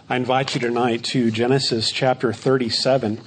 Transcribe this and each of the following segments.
I invite you tonight to Genesis chapter 37.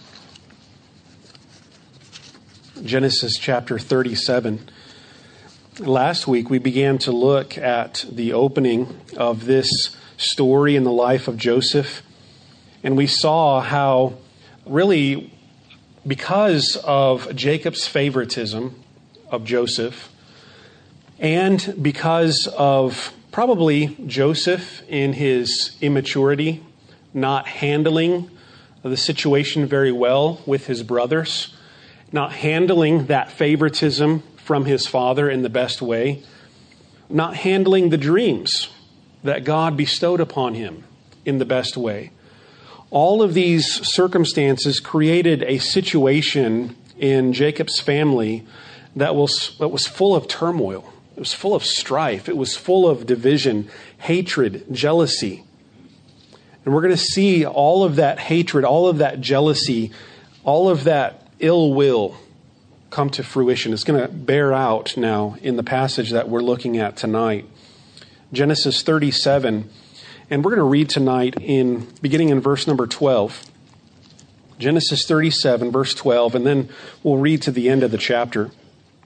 Genesis chapter 37. Last week we began to look at the opening of this story in the life of Joseph. And we saw how really because of Jacob's favoritism of Joseph and because of probably Joseph in his immaturity, not handling the situation very well with his brothers, not handling that favoritism from his father in the best way, not handling the dreams that God bestowed upon him in the best way. All of these circumstances created a situation in Jacob's family that was full of turmoil. It was full of strife. It was full of division, hatred, jealousy. And we're going to see all of that hatred, all of that jealousy, all of that ill will come to fruition. It's going to bear out now in the passage that we're looking at tonight. Genesis 37. And we're going to read tonight beginning in verse number 12. Genesis 37, verse 12, and then we'll read to the end of the chapter.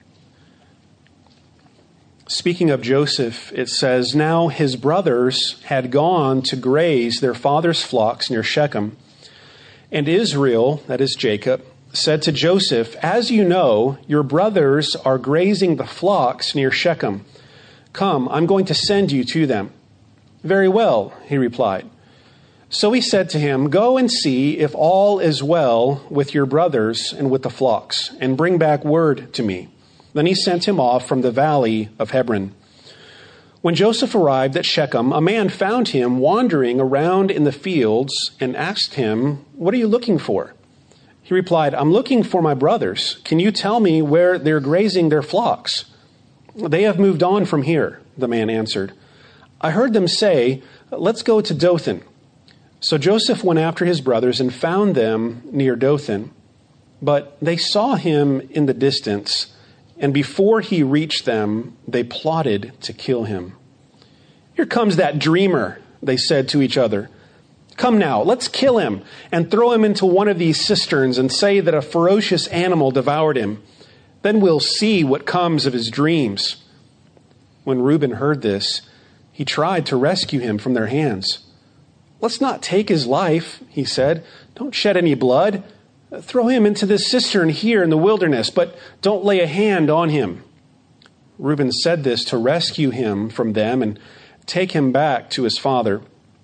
Speaking of Joseph, it says, "Now his brothers had gone to graze their father's flocks near Shechem. And Israel," that is Jacob, "said to Joseph, 'As you know, your brothers are grazing the flocks near Shechem. Come, I'm going to send you to them.' 'Very well,' he replied. So he said to him, 'Go and see if all is well with your brothers and with the flocks, and bring back word to me.' Then he sent him off from the valley of Hebron. When Joseph arrived at Shechem, a man found him wandering around in the fields and asked him, 'What are you looking for?' He replied, 'I'm looking for my brothers. Can you tell me where they're grazing their flocks?' 'They have moved on from here,' the man answered. 'I heard them say, let's go to Dothan.' So Joseph went after his brothers and found them near Dothan. But they saw him in the distance, and before he reached them, they plotted to kill him. 'Here comes that dreamer,' they said to each other. 'Come now, let's kill him and throw him into one of these cisterns and say that a ferocious animal devoured him. Then we'll see what comes of his dreams.' When Reuben heard this, he tried to rescue him from their hands. 'Let's not take his life,' he said. 'Don't shed any blood. Throw him into this cistern here in the wilderness, but don't lay a hand on him.' Reuben said this to rescue him from them and take him back to his father.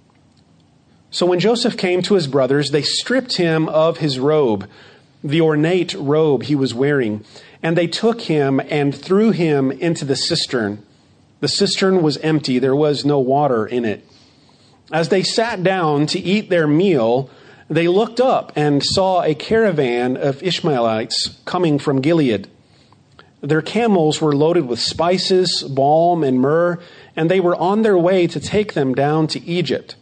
So when Joseph came to his brothers, they stripped him of his robe, the ornate robe he was wearing, and they took him and threw him into the cistern. The cistern was empty. There was no water in it. As they sat down to eat their meal, they looked up and saw a caravan of Ishmaelites coming from Gilead. Their camels were loaded with spices, balm, and myrrh, and they were on their way to take them down to Egypt.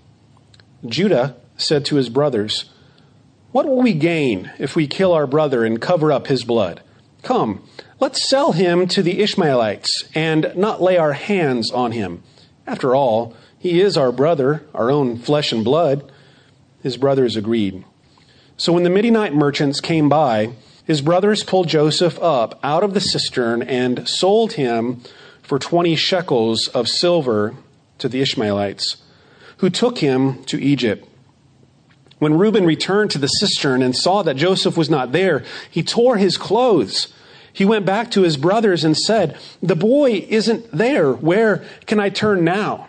Judah said to his brothers, 'What will we gain if we kill our brother and cover up his blood? Come, let's sell him to the Ishmaelites and not lay our hands on him. After all, he is our brother, our own flesh and blood.' His brothers agreed. So when the Midianite merchants came by, his brothers pulled Joseph up out of the cistern and sold him for 20 shekels of silver to the Ishmaelites, who took him to Egypt. When Reuben returned to the cistern and saw that Joseph was not there, he tore his clothes. He went back to his brothers and said, 'The boy isn't there. Where can I turn now?'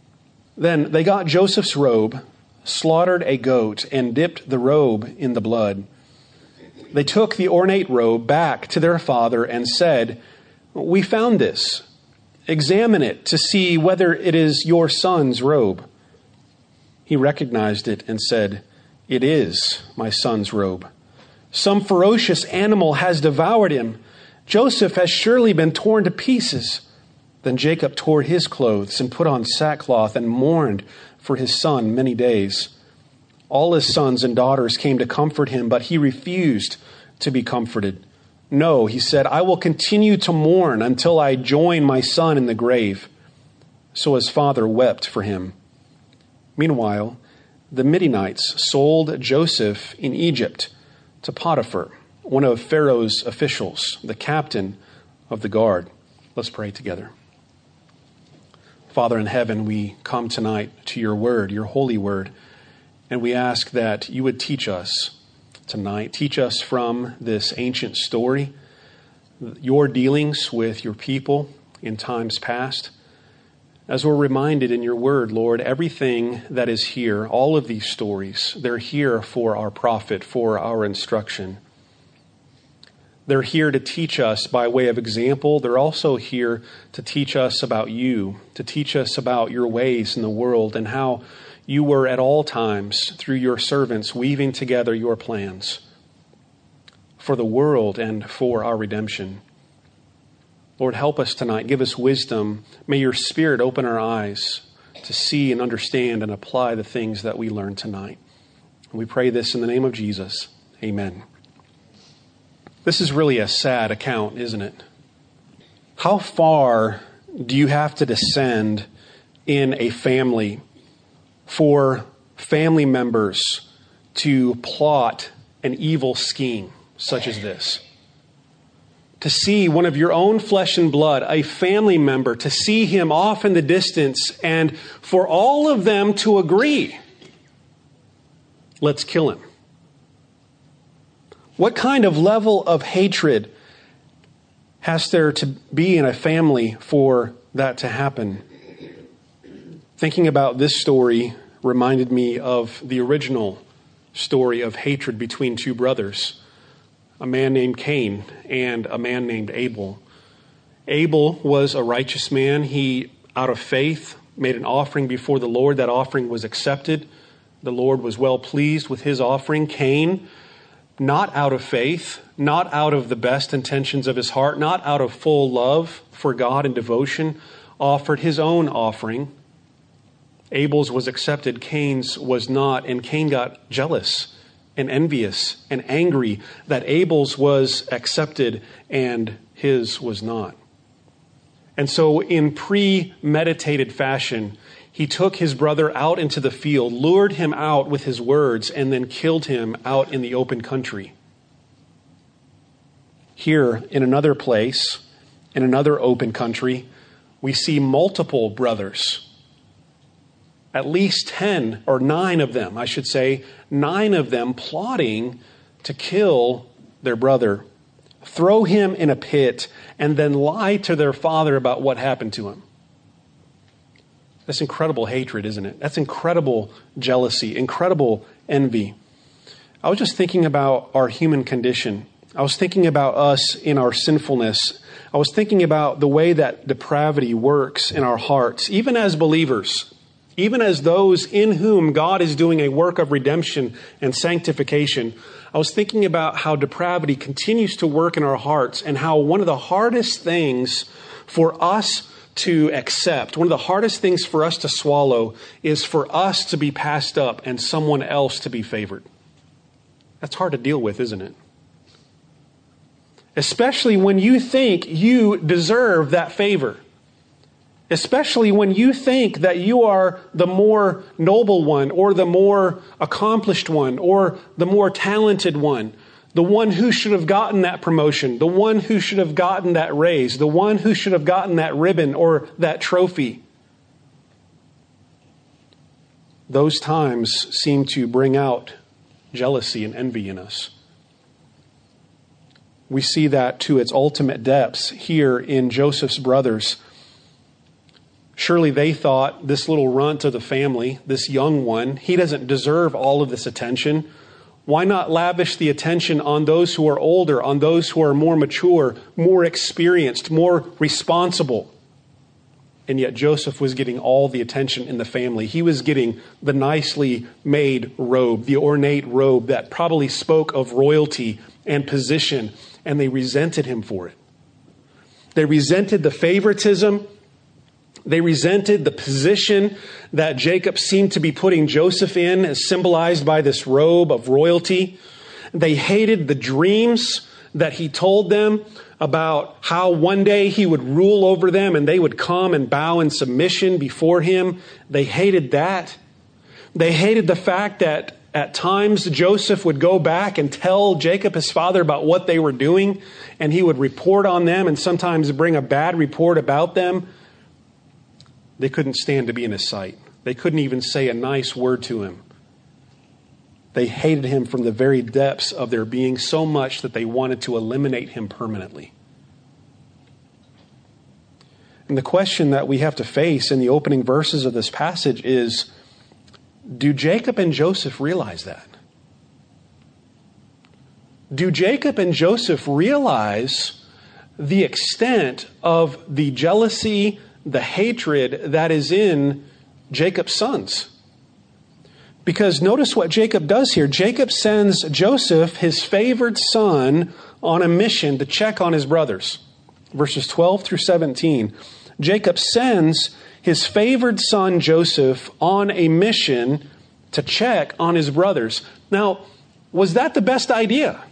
Then they got Joseph's robe, slaughtered a goat, and dipped the robe in the blood. They took the ornate robe back to their father and said, 'We found this. Examine it to see whether it is your son's robe.' He recognized it and said, 'It is my son's robe. Some ferocious animal has devoured him. Joseph has surely been torn to pieces.' Then Jacob tore his clothes and put on sackcloth and mourned for his son many days. All his sons and daughters came to comfort him, but he refused to be comforted. 'No,' he said, 'I will continue to mourn until I join my son in the grave.' So his father wept for him. Meanwhile, the Midianites sold Joseph in Egypt to Potiphar, one of Pharaoh's officials, the captain of the guard. Let's pray together. Father in heaven, we come tonight to your word, your holy word, and we ask that you would teach us tonight. Teach us from this ancient story, your dealings with your people in times past. As we're reminded in your word, Lord, everything that is here, all of these stories, they're here for our profit, for our instruction. They're here to teach us by way of example. They're also here to teach us about you, to teach us about your ways in the world and how you were at all times, through your servants, weaving together your plans for the world and for our redemption. Lord, help us tonight. Give us wisdom. May your Spirit open our eyes to see and understand and apply the things that we learn tonight. And we pray this in the name of Jesus. Amen. This is really a sad account, isn't it? How far do you have to descend in a family for family members to plot an evil scheme such as this? To see one of your own flesh and blood, a family member, to see him off in the distance and for all of them to agree, let's kill him. What kind of level of hatred has there to be in a family for that to happen? Thinking about this story reminded me of the original story of hatred between two brothers, a man named Cain and a man named Abel. Abel was a righteous man. He, out of faith, made an offering before the Lord. That offering was accepted. The Lord was well pleased with his offering. Cain, not out of faith, not out of the best intentions of his heart, not out of full love for God and devotion, offered his own offering. Abel's was accepted, Cain's was not, and Cain got jealous and envious and angry that Abel's was accepted and his was not. And so in premeditated fashion, he took his brother out into the field, lured him out with his words, and then killed him out in the open country. Here, in another place, in another open country, we see multiple brothers. At least 10 or 9 of them, I should say, 9 of them plotting to kill their brother, throw him in a pit, and then lie to their father about what happened to him. That's incredible hatred, isn't it? That's incredible jealousy, incredible envy. I was just thinking about our human condition. I was thinking about us in our sinfulness. I was thinking about the way that depravity works in our hearts, even as believers, even as those in whom God is doing a work of redemption and sanctification. I was thinking about how depravity continues to work in our hearts and how one of the hardest things for us to accept, one of the hardest things for us to swallow is for us to be passed up and someone else to be favored. That's hard to deal with, isn't it? Especially when you think you deserve that favor. Especially when you think that you are the more noble one or the more accomplished one or the more talented one. The one who should have gotten that promotion, the one who should have gotten that raise, the one who should have gotten that ribbon or that trophy. Those times seem to bring out jealousy and envy in us. We see that to its ultimate depths here in Joseph's brothers. Surely they thought this little runt of the family, this young one, he doesn't deserve all of this attention. Why not lavish the attention on those who are older, on those who are more mature, more experienced, more responsible? And yet Joseph was getting all the attention in the family. He was getting the nicely made robe, the ornate robe that probably spoke of royalty and position, and they resented him for it. They resented the favoritism. They resented the position that Jacob seemed to be putting Joseph in, as symbolized by this robe of royalty. They hated the dreams that he told them about how one day he would rule over them and they would come and bow in submission before him. They hated that. They hated the fact that at times Joseph would go back and tell Jacob, his father, about what they were doing, and he would report on them and sometimes bring a bad report about them. They couldn't stand to be in his sight. They couldn't even say a nice word to him. They hated him from the very depths of their being so much that they wanted to eliminate him permanently. And the question that we have to face in the opening verses of this passage is, do Jacob and Joseph realize that? Do Jacob and Joseph realize the extent of the jealousy, the hatred that is in Jacob's sons? Because notice what Jacob does here. Jacob sends Joseph, his favored son, on a mission to check on his brothers. Verses 12 through 17. Jacob sends his favored son Joseph on a mission to check on his brothers. Now, was that the best idea?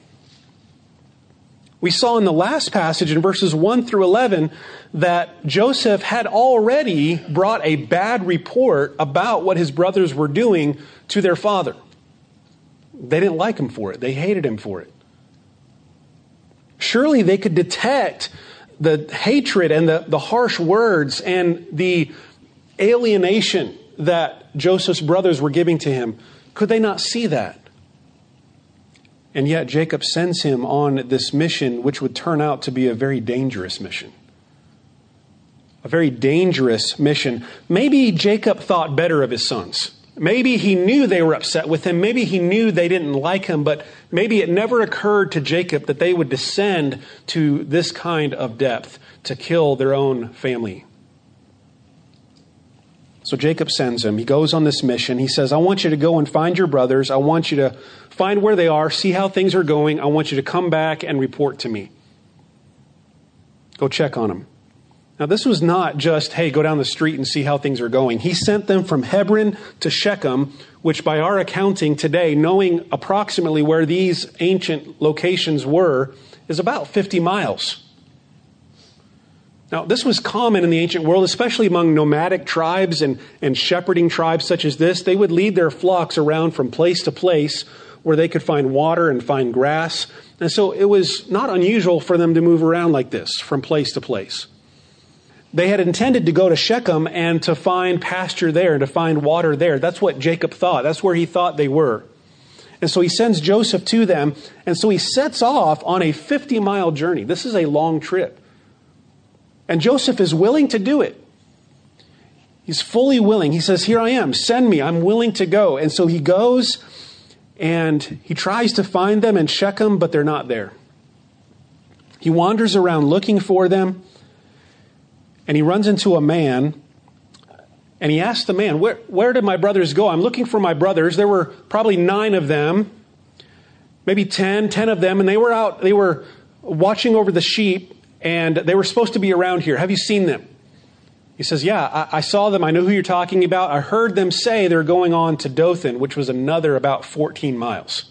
We saw in the last passage in verses 1 through 11 that Joseph had already brought a bad report about what his brothers were doing to their father. They didn't like him for it. They hated him for it. Surely they could detect the hatred and the harsh words and the alienation that Joseph's brothers were giving to him. Could they not see that? And yet Jacob sends him on this mission, which would turn out to be a very dangerous mission. A very dangerous mission. Maybe Jacob thought better of his sons. Maybe he knew they were upset with him. Maybe he knew they didn't like him. But maybe it never occurred to Jacob that they would descend to this kind of depth to kill their own family. So Jacob sends him. He goes on this mission. He says, I want you to go and find your brothers. I want you to find where they are, see how things are going. I want you to come back and report to me. Go check on them. Now, this was not just, hey, go down the street and see how things are going. He sent them from Hebron to Shechem, which by our accounting today, knowing approximately where these ancient locations were, is about 50 miles. Now, this was common in the ancient world, especially among nomadic tribes and shepherding tribes such as this. They would lead their flocks around from place to place where they could find water and find grass. And so it was not unusual for them to move around like this from place to place. They had intended to go to Shechem and to find pasture there, to find water there. That's what Jacob thought. That's where he thought they were. And so he sends Joseph to them. And so he sets off on a 50-mile journey. This is a long trip. And Joseph is willing to do it. He's fully willing. He says, here I am. Send me. I'm willing to go. And so he goes and he tries to find them in Shechem, but they're not there. He wanders around looking for them. And he runs into a man, and he asks the man, where did my brothers go? I'm looking for my brothers. There were probably 9 of them, maybe 10 of them, and they were watching over the sheep, and they were supposed to be around here. Have you seen them? He says, yeah, I saw them. I know who you're talking about. I heard them say they're going on to Dothan, which was another about 14 miles.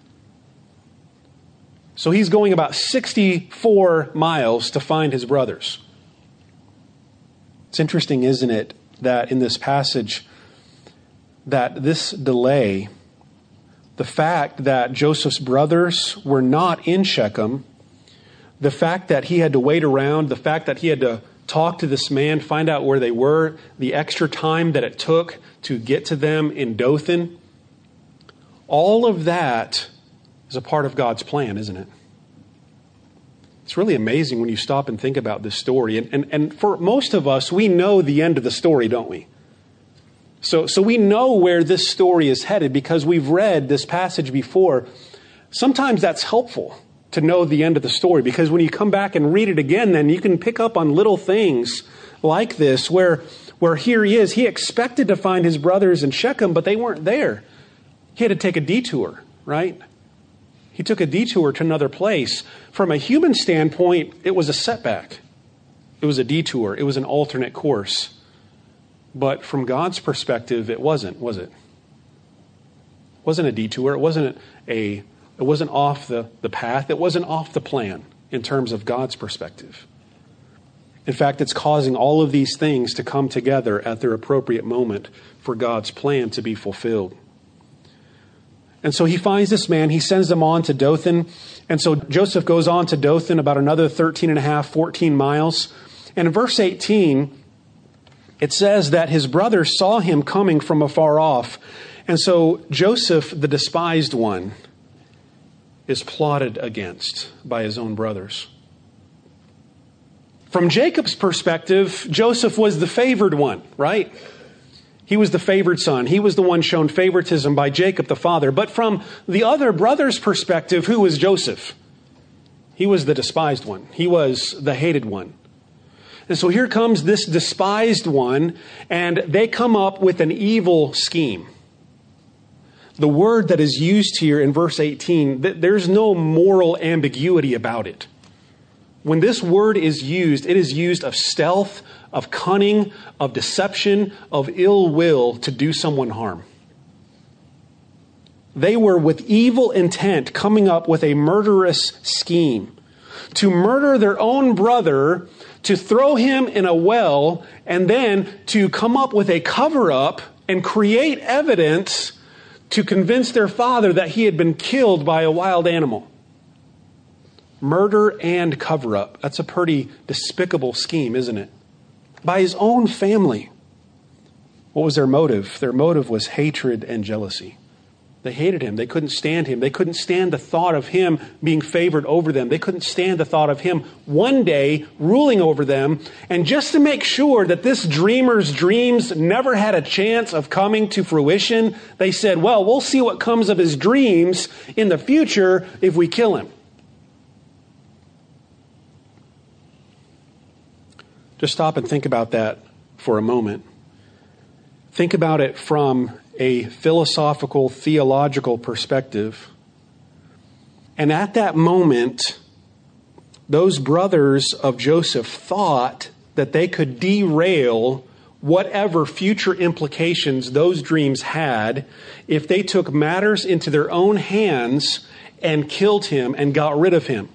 So he's going about 64 miles to find his brothers. It's interesting, isn't it, that in this passage, that this delay, the fact that Joseph's brothers were not in Shechem, the fact that he had to wait around, the fact that he had to talk to this man, find out where they were, the extra time that it took to get to them in Dothan, all of that is a part of God's plan, isn't it? It's really amazing when you stop and think about this story. And for most of us, we know the end of the story, don't we? So we know where this story is headed because we've read this passage before. Sometimes that's helpful to know the end of the story because when you come back and read it again, then you can pick up on little things like this where here he is. He expected to find his brothers in Shechem, but they weren't there. He had to take a detour, right? He took a detour to another place. From a human standpoint, it was a setback. It was a detour. It was an alternate course. But from God's perspective, it wasn't, was it? It wasn't a detour. It wasn't off the path. It wasn't off the plan in terms of God's perspective. In fact, it's causing all of these things to come together at their appropriate moment for God's plan to be fulfilled. And so he finds this man, he sends them on to Dothan. And so Joseph goes on to Dothan about another 14 miles. And in verse 18, it says that his brothers saw him coming from afar off. And so Joseph, the despised one, is plotted against by his own brothers. From Jacob's perspective, Joseph was the favored one, right? He was the favored son. He was the one shown favoritism by Jacob, the father. But from the other brother's perspective, who was Joseph? He was the despised one. He was the hated one. And so here comes this despised one, and they come up with an evil scheme. The word that is used here in verse 18, there's no moral ambiguity about it. When this word is used, it is used of stealth, of cunning, of deception, of ill will to do someone harm. They were with evil intent coming up with a murderous scheme to murder their own brother, to throw him in a well, and then to come up with a cover-up and create evidence to convince their father that he had been killed by a wild animal. Murder and cover-up. That's a pretty despicable scheme, isn't it? By his own family. What was their motive? Their motive was hatred and jealousy. They hated him. They couldn't stand him. They couldn't stand the thought of him being favored over them. They couldn't stand the thought of him one day ruling over them. And just to make sure that this dreamer's dreams never had a chance of coming to fruition, they said, well, we'll see what comes of his dreams in the future if we kill him. Just stop and think about that for a moment. Think about it from a philosophical, theological perspective. And at that moment, those brothers of Joseph thought that they could derail whatever future implications those dreams had if they took matters into their own hands and killed him and got rid of him.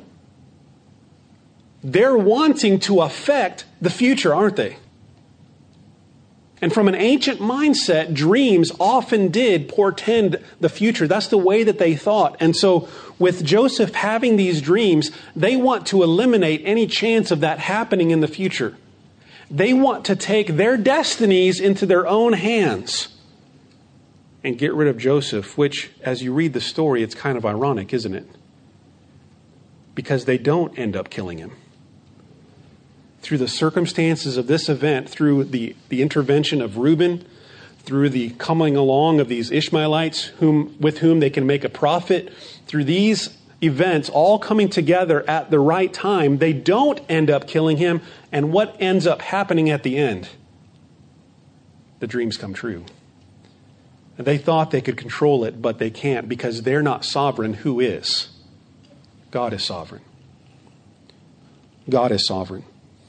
They're wanting to affect the future, aren't they? And from an ancient mindset, dreams often did portend the future. That's the way that they thought. And so with Joseph having these dreams, they want to eliminate any chance of that happening in the future. They want to take their destinies into their own hands and get rid of Joseph, which, as you read the story, it's kind of ironic, isn't it? Because they don't end up killing him. Through the circumstances of this event, through the intervention of Reuben, through the coming along of these Ishmaelites with whom they can make a profit, through these events all coming together at the right time, they don't end up killing him. And what ends up happening at the end? The dreams come true. They thought they could control it, but they can't because they're not sovereign. Who is? God is sovereign. God is sovereign.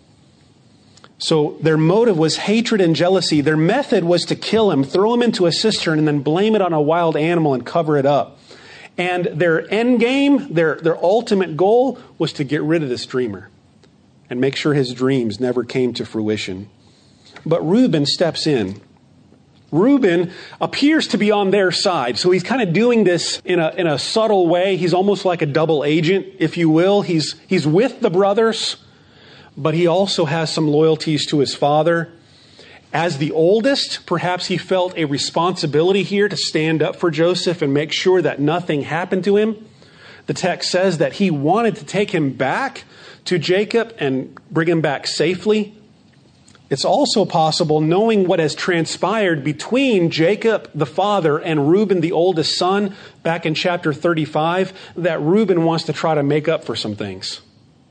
So their motive was hatred and jealousy. Their method was to kill him, throw him into a cistern, and then blame it on a wild animal and cover it up. And their end game, their ultimate goal, was to get rid of this dreamer and make sure his dreams never came to fruition. But Reuben steps in. Reuben appears to be on their side. So he's kind of doing this in a subtle way. He's almost like a double agent, if you will. He's with the brothers, but he also has some loyalties to his father. As the oldest, perhaps he felt a responsibility here to stand up for Joseph and make sure that nothing happened to him. The text says that he wanted to take him back to Jacob and bring him back safely. It's also possible, knowing what has transpired between Jacob, the father, and Reuben, the oldest son, back in chapter 35, that Reuben wants to try to make up for some things.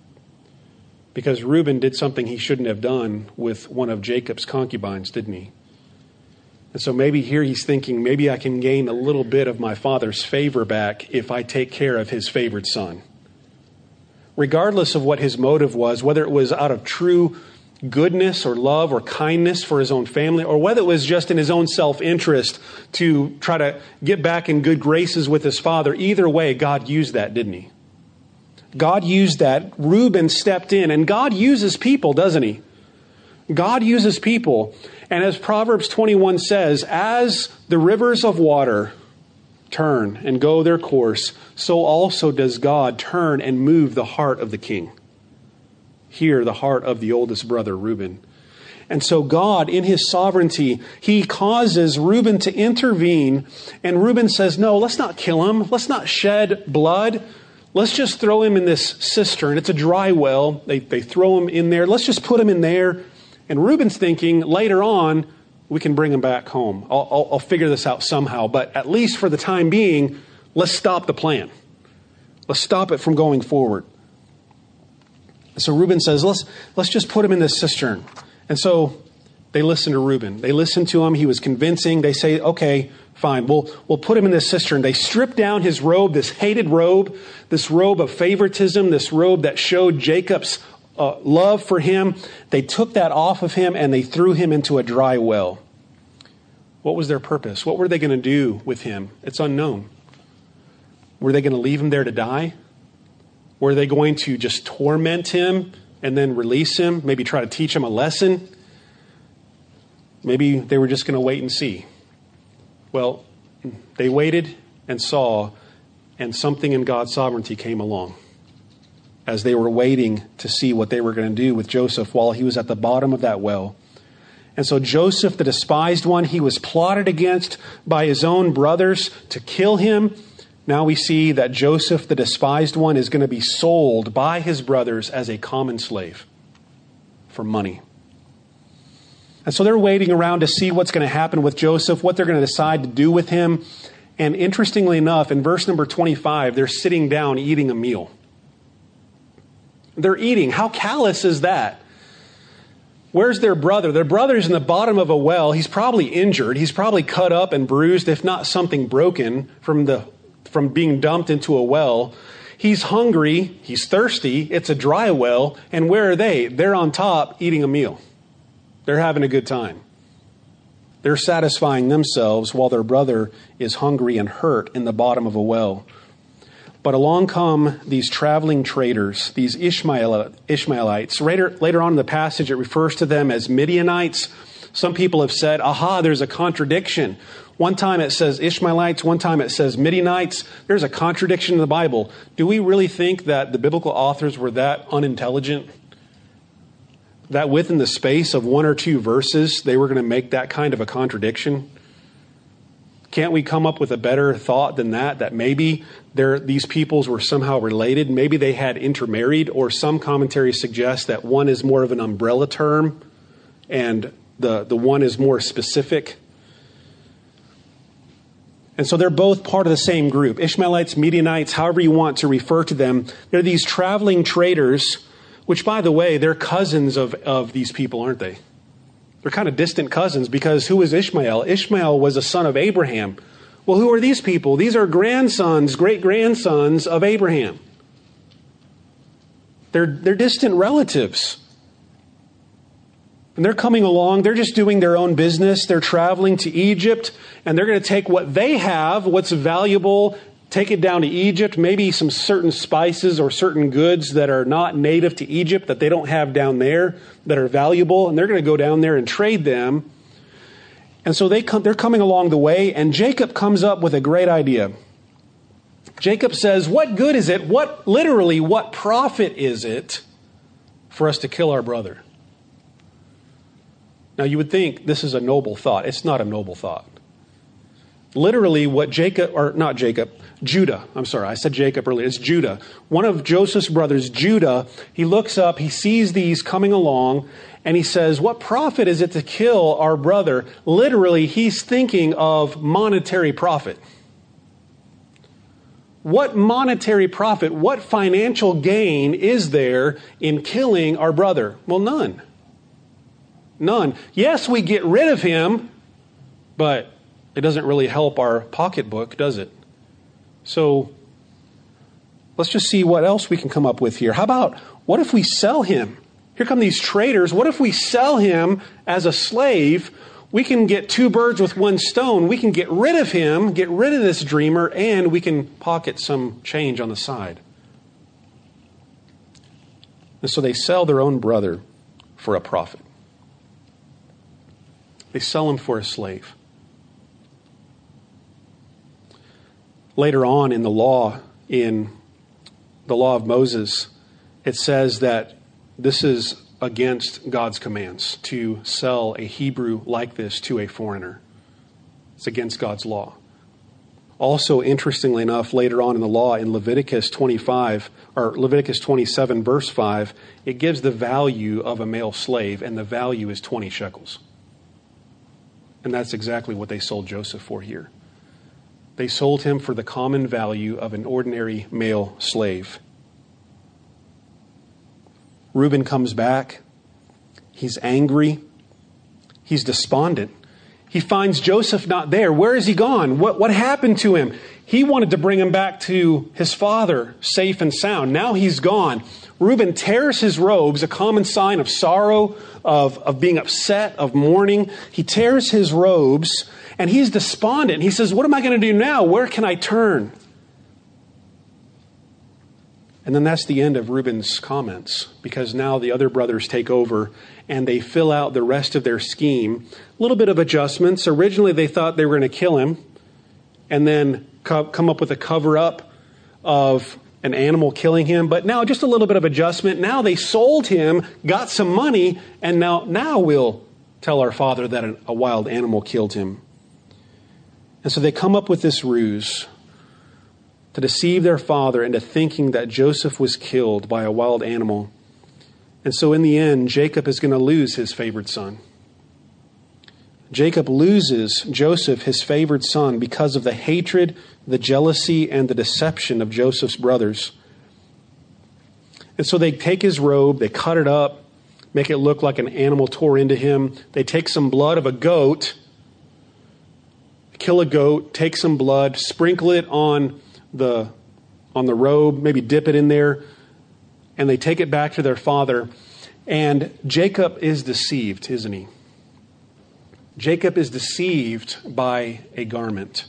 Because Reuben did something he shouldn't have done with one of Jacob's concubines, didn't he? And so maybe here he's thinking, maybe I can gain a little bit of my father's favor back if I take care of his favored son. Regardless of what his motive was, whether it was out of true goodness or love or kindness for his own family, or whether it was just in his own self-interest to try to get back in good graces with his father, either way, God used that, didn't he? God used that. Reuben stepped in. And God uses people, doesn't he? God uses people. And as Proverbs 21 says, as the rivers of water turn and go their course, so also does God turn and move the heart of the king. Here, the heart of the oldest brother, Reuben. And so God, in his sovereignty, he causes Reuben to intervene. And Reuben says, no, let's not kill him. Let's not shed blood. Let's just throw him in this cistern. It's a dry well. They throw him in there. Let's just put him in there. And Reuben's thinking, later on, we can bring him back home. I'll figure this out somehow. But at least for the time being, let's stop the plan. Let's stop it from going forward. So Reuben says, let's just put him in this cistern. And so they listen to Reuben. They listen to him. He was convincing. They say, okay, fine, we'll put him in this cistern. They strip down his robe, this hated robe, this robe of favoritism, this robe that showed Jacob's love for him. They took that off of him and they threw him into a dry well. What was their purpose? What were they going to do with him? It's unknown. Were they going to leave him there to die? Were they going to just torment him and then release him? Maybe try to teach him a lesson? Maybe they were just going to wait and see. Well, they waited and saw, and something in God's sovereignty came along as they were waiting to see what they were going to do with Joseph while he was at the bottom of that well. And so Joseph, the despised one, he was plotted against by his own brothers to kill him. Now we see that Joseph, the despised one, is going to be sold by his brothers as a common slave for money. And so they're waiting around to see what's going to happen with Joseph, what they're going to decide to do with him. And interestingly enough, in verse number 25, they're sitting down eating a meal. They're eating. How callous is that? Where's their brother? Their brother's in the bottom of a well. He's probably injured. He's probably cut up and bruised, if not something broken from being dumped into a well. He's hungry. He's thirsty. It's a dry well. And where are they? They're on top eating a meal. They're having a good time. They're satisfying themselves while their brother is hungry and hurt in the bottom of a well. But along come these traveling traders, these Ishmaelites. Later on in the passage, it refers to them as Midianites. Some people have said, aha, there's a contradiction. One time it says Ishmaelites, one time it says Midianites. There's a contradiction in the Bible. Do we really think that the biblical authors were that unintelligent? That within the space of one or two verses, they were going to make that kind of a contradiction? Can't we come up with a better thought than that maybe these peoples were somehow related? Maybe they had intermarried, or some commentaries suggest that one is more of an umbrella term and the one is more specific. And so they're both part of the same group. Ishmaelites, Midianites, however you want to refer to them. They're these traveling traders, which, by the way, they're cousins of these people, aren't they? They're kind of distant cousins, because who is Ishmael? Ishmael was a son of Abraham. Well, who are these people? These are grandsons, great-grandsons of Abraham. They're distant relatives. And they're coming along. They're just doing their own business. They're traveling to Egypt, and they're going to take what they have, what's valuable, take it down to Egypt, maybe some certain spices or certain goods that are not native to Egypt that they don't have down there that are valuable, and they're going to go down there and trade them. And so they're coming along the way, and Jacob comes up with a great idea. Jacob says, what good is it? What profit is it for us to kill our brother? Now you would think this is a noble thought. It's not a noble thought. Literally what Judah, I'm sorry, I said Jacob earlier, it's Judah. One of Joseph's brothers, Judah, he looks up, he sees these coming along, and he says, what profit is it to kill our brother? Literally, he's thinking of monetary profit. What monetary profit, what financial gain is there in killing our brother? Well, none. None. Yes, we get rid of him, but it doesn't really help our pocketbook, does it? So let's just see what else we can come up with here. How about, what if we sell him? Here come these traders. What if we sell him as a slave? We can get two birds with one stone. We can get rid of him, get rid of this dreamer, and we can pocket some change on the side. And so they sell their own brother for a profit. They sell him for a slave. Later on in the law of Moses, it says that this is against God's commands to sell a Hebrew like this to a foreigner. It's against God's law. Also, interestingly enough, later on in the law in Leviticus 25, or Leviticus 27, verse 5, it gives the value of a male slave, and the value is 20 shekels. And that's exactly what they sold Joseph for here. They sold him for the common value of an ordinary male slave. Reuben comes back. He's angry. He's despondent. He finds Joseph not there. Where is he gone? What happened to him? He wanted to bring him back to his father, safe and sound. Now he's gone. Reuben tears his robes, a common sign of sorrow, of being upset, of mourning. He tears his robes, and he's despondent. He says, what am I going to do now? Where can I turn? And then that's the end of Reuben's comments, because now the other brothers take over and they fill out the rest of their scheme. A little bit of adjustments. Originally they thought they were going to kill him and then come up with a cover-up of an animal killing him. But now just a little bit of adjustment. Now they sold him, got some money, and now we'll tell our father that a wild animal killed him. And so they come up with this ruse to deceive their father into thinking that Joseph was killed by a wild animal. And so in the end, Jacob is going to lose his favored son. Jacob loses Joseph, his favored son, because of the hatred, the jealousy, and the deception of Joseph's brothers. And so they take his robe, they cut it up, make it look like an animal tore into him. They take some blood of a goat, kill a goat, take some blood, sprinkle it on the robe, maybe dip it in there, and they take it back to their father. And Jacob is deceived, isn't he? Jacob is deceived by a garment.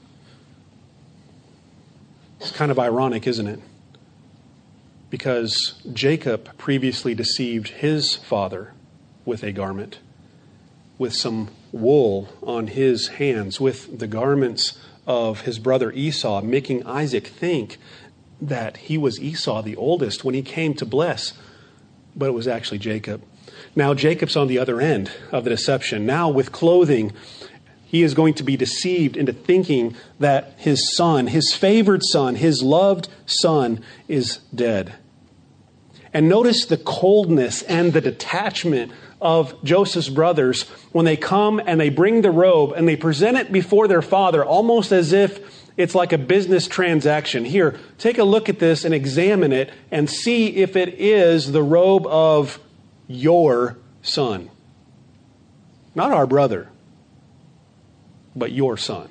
It's kind of ironic, isn't it? Because Jacob previously deceived his father with a garment, with some wool on his hands, with the garments of his brother Esau, making Isaac think that he was Esau, the oldest, when he came to bless. But it was actually Jacob. Now Jacob's on the other end of the deception. Now with clothing, he is going to be deceived into thinking that his son, his favored son, his loved son is dead. And notice the coldness and the detachment of Joseph's brothers when they come and they bring the robe and they present it before their father, almost as if it's like a business transaction. Here, take a look at this and examine it and see if it is the robe of your son. Not our brother, but your son.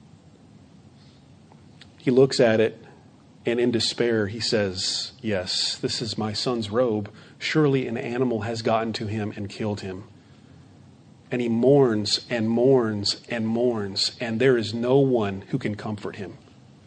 He looks at it, and in despair he says, yes, this is my son's robe. Surely an animal has gotten to him and killed him. And he mourns and mourns and mourns, and there is no one who can comfort him.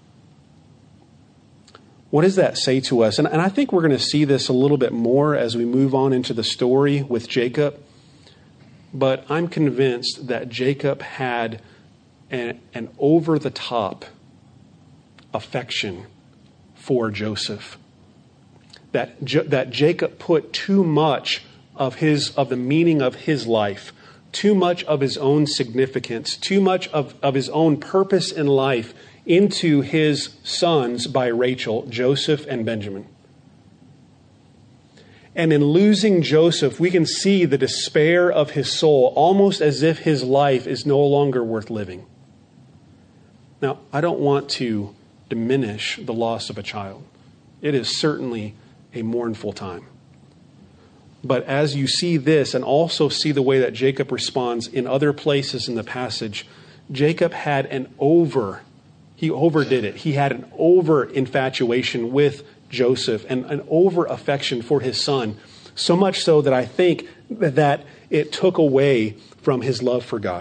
What does that say to us? And I think we're going to see this a little bit more as we move on into the story with Jacob. But I'm convinced that Jacob had an over-the-top affection for Joseph. That Jacob put too much of the meaning of his life, too much of his own significance, too much of his own purpose in life into his sons by Rachel, Joseph and Benjamin. And in losing Joseph, we can see the despair of his soul, almost as if his life is no longer worth living. Now, I don't want to diminish the loss of a child. It is certainly a mournful time. But as you see this and also see the way that Jacob responds in other places in the passage, Jacob had he overdid it. He had an over infatuation with Joseph and an over affection for his son. So much so that I think that it took away from his love for God.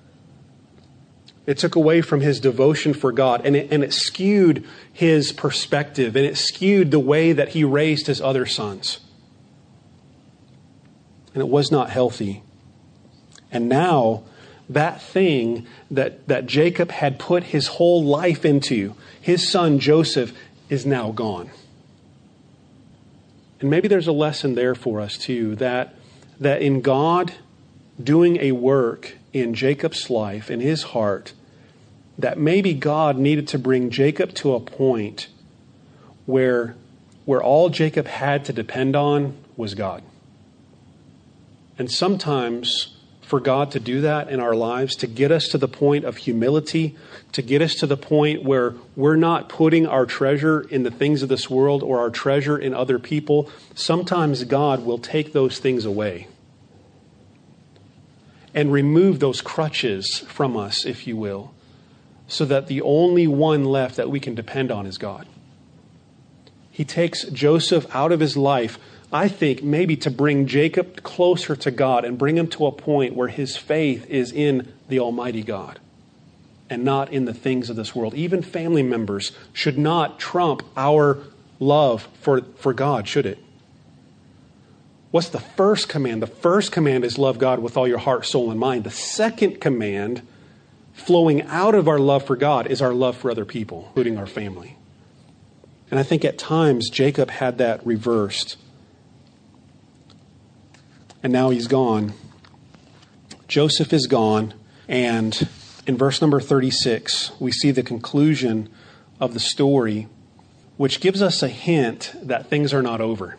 It took away from his devotion for God, and it skewed his perspective, and it skewed the way that he raised his other sons. and it was not healthy. And now, that thing that Jacob had put his whole life into, his son Joseph, is now gone. And maybe there's a lesson there for us too, that in God doing a work in Jacob's life, in his heart, that maybe God needed to bring Jacob to a point where all Jacob had to depend on was God. And sometimes for God to do that in our lives, to get us to the point of humility, to get us to the point where we're not putting our treasure in the things of this world or our treasure in other people, sometimes God will take those things away and remove those crutches from us, if you will, so that the only one left that we can depend on is God. He takes Joseph out of his life, I think maybe to bring Jacob closer to God and bring him to a point where his faith is in the Almighty God and not in the things of this world. Even family members should not trump our love for God, should it? What's the first command? The first command is love God with all your heart, soul, and mind. The second command, flowing out of our love for God, is our love for other people, including our family. And I think at times Jacob had that reversed. And now he's gone. Joseph is gone. And in verse number 36, we see the conclusion of the story, which gives us a hint that things are not over.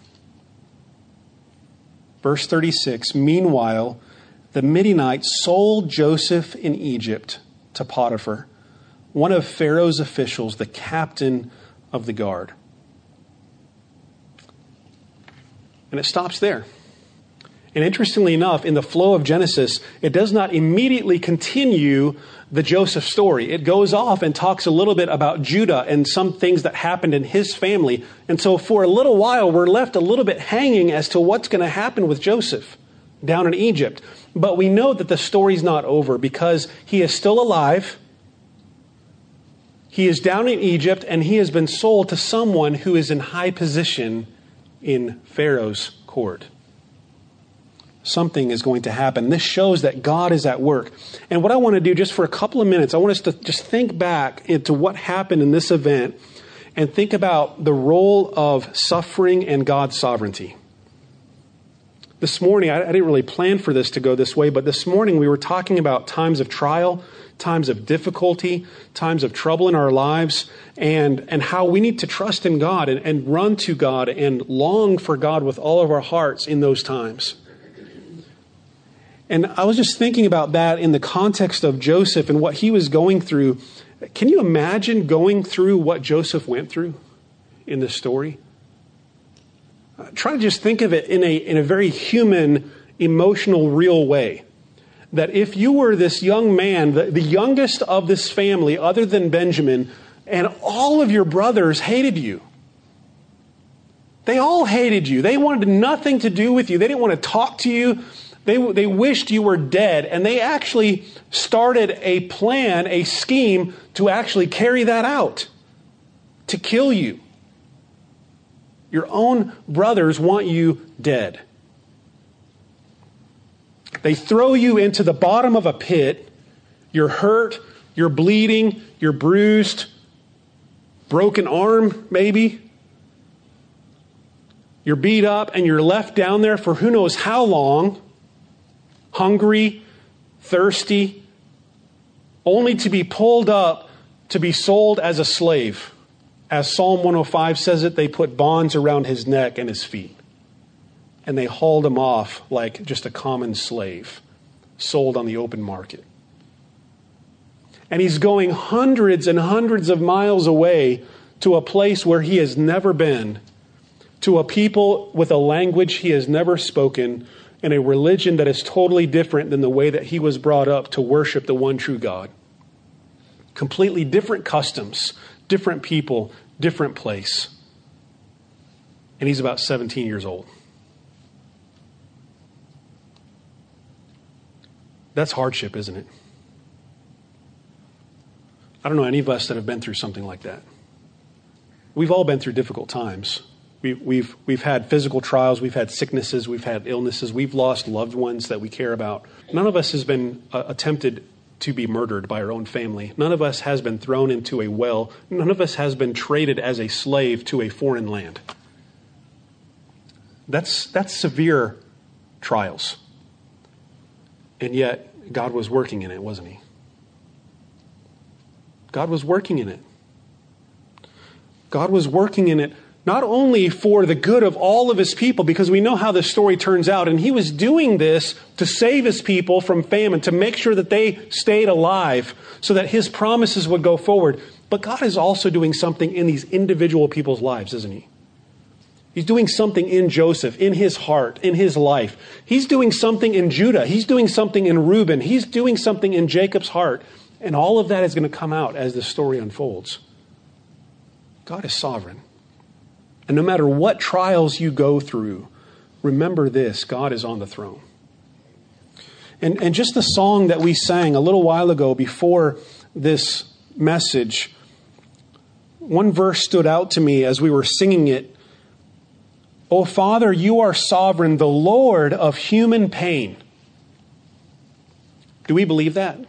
Verse 36, meanwhile, the Midianites sold Joseph in Egypt to Potiphar, one of Pharaoh's officials, the captain of the guard. And it stops there. And interestingly enough, in the flow of Genesis, it does not immediately continue the Joseph story. It goes off and talks a little bit about Judah and some things that happened in his family. And so for a little while, we're left a little bit hanging as to what's going to happen with Joseph down in Egypt. But we know that the story's not over because he is still alive. He is down in Egypt and he has been sold to someone who is in high position in Pharaoh's court. Something is going to happen. This shows that God is at work. And what I want to do just for a couple of minutes, I want us to just think back into what happened in this event and think about the role of suffering and God's sovereignty. This morning, I didn't really plan for this to go this way, but this morning we were talking about times of trial, times of difficulty, times of trouble in our lives, and how we need to trust in God and run to God and long for God with all of our hearts in those times. And I was just thinking about that in the context of Joseph and what he was going through. Can you imagine going through what Joseph went through in this story? Try to just think of it in a very human, emotional, real way. That if you were this young man, the youngest of this family other than Benjamin, and all of your brothers hated you. They all hated you. They wanted nothing to do with you. They didn't want to talk to you. They wished you were dead, and they actually started a plan, a scheme to actually carry that out, to kill you. Your own brothers want you dead. They throw you into the bottom of a pit. You're hurt, you're bleeding, you're bruised, broken arm maybe. You're beat up and you're left down there for who knows how long. Hungry, thirsty, only to be pulled up to be sold as a slave. As Psalm 105 says it, they put bonds around his neck and his feet. And they hauled him off like just a common slave, sold on the open market. And he's going hundreds and hundreds of miles away to a place where he has never been, to a people with a language he has never spoken, and a religion that is totally different than the way that he was brought up to worship the one true God. Completely different customs, different people, different place. And he's about 17 years old. That's hardship, isn't it? I don't know any of us that have been through something like that. We've all been through difficult times. We've had physical trials, we've had sicknesses, we've had illnesses, we've lost loved ones that we care about. None of us has been attempted to be murdered by our own family. None of us has been thrown into a well. None of us has been traded as a slave to a foreign land. That's severe trials. And yet, God was working in it, wasn't he? God was working in it. God was working in it not only for the good of all of his people, because we know how this story turns out, and he was doing this to save his people from famine, to make sure that they stayed alive so that his promises would go forward. But God is also doing something in these individual people's lives, isn't he? He's doing something in Joseph, in his heart, in his life. He's doing something in Judah. He's doing something in Reuben. He's doing something in Jacob's heart. And all of that is going to come out as the story unfolds. God is sovereign. And no matter what trials you go through, remember this: God is on the throne. And just the song that we sang a little while ago before this message, one verse stood out to me as we were singing it. "O Father, you are sovereign, the Lord of human pain." Do we believe that?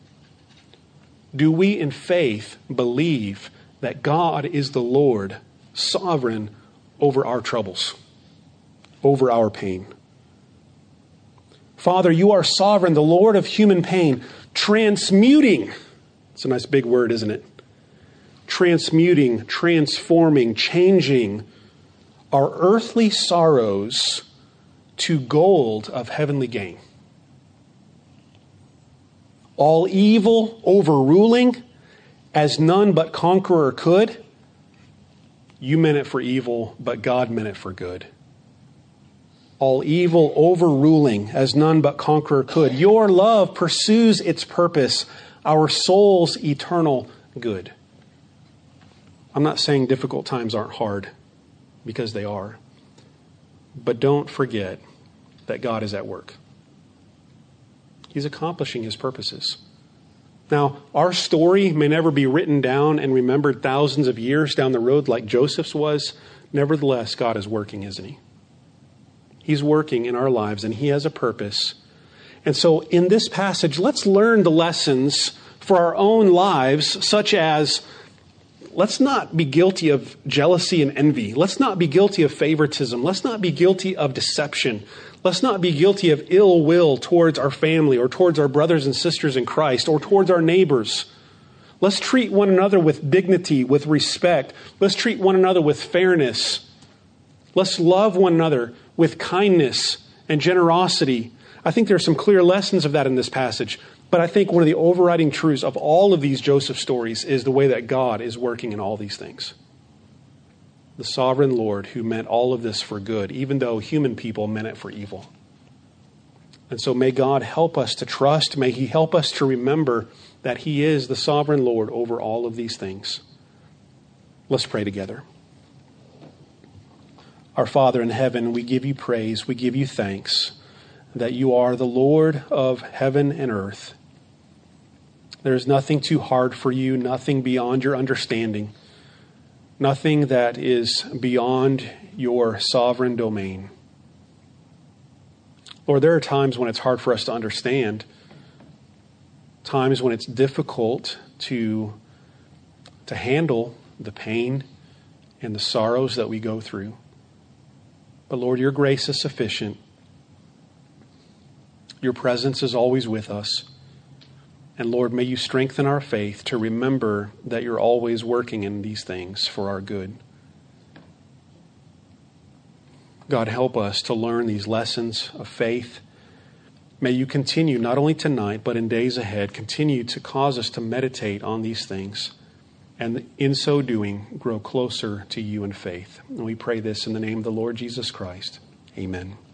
Do we in faith believe that God is the Lord, sovereign over our troubles, over our pain? Father, you are sovereign, the Lord of human pain, transmuting. It's a nice big word, isn't it? Transmuting, transforming, changing our earthly sorrows to gold of heavenly gain. All evil overruling, as none but conqueror could. You meant it for evil, but God meant it for good. All evil overruling, as none but conqueror could. Your love pursues its purpose, our soul's eternal good. I'm not saying difficult times aren't hard, because they are. But don't forget that God is at work. He's accomplishing his purposes. Now, our story may never be written down and remembered thousands of years down the road like Joseph's was. Nevertheless, God is working, isn't he? He's working in our lives, and he has a purpose. And so in this passage, let's learn the lessons for our own lives, such as, let's not be guilty of jealousy and envy. Let's not be guilty of favoritism. Let's not be guilty of deception. Let's not be guilty of ill will towards our family or towards our brothers and sisters in Christ or towards our neighbors. Let's treat one another with dignity, with respect. Let's treat one another with fairness. Let's love one another with kindness and generosity. I think there are some clear lessons of that in this passage. But I think one of the overriding truths of all of these Joseph stories is the way that God is working in all these things. The sovereign Lord who meant all of this for good, even though human people meant it for evil. And so may God help us to trust. May he help us to remember that he is the sovereign Lord over all of these things. Let's pray together. Our Father in heaven, we give you praise. We give you thanks that you are the Lord of heaven and earth. There is nothing too hard for you, nothing beyond your understanding. Nothing that is beyond your sovereign domain. Lord, there are times when it's hard for us to understand, times when it's difficult to handle the pain and the sorrows that we go through. But Lord, your grace is sufficient. Your presence is always with us. And Lord, may you strengthen our faith to remember that you're always working in these things for our good. God, help us to learn these lessons of faith. May you continue, not only tonight, but in days ahead, continue to cause us to meditate on these things. And in so doing, grow closer to you in faith. And we pray this in the name of the Lord Jesus Christ. Amen.